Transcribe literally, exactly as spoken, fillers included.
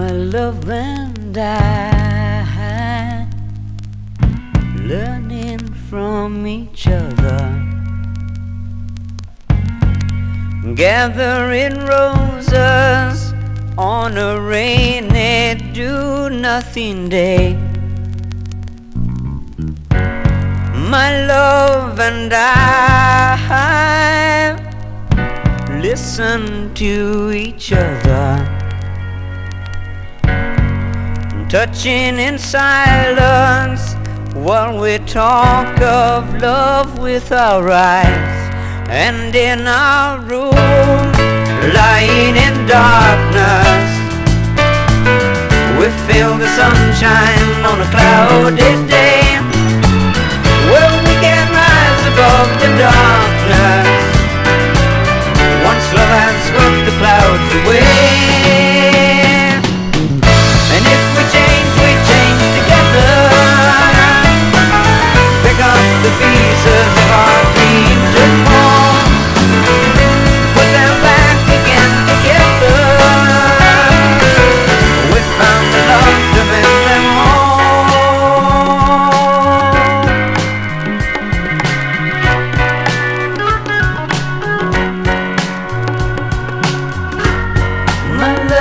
My love and I, learning from each other, gathering roses on a rainy do-nothing day. My love and I listen to each other, touching in silence while we talk of love with our eyes. And in our room, lying in darkness, we feel the sunshine on a cloudy day.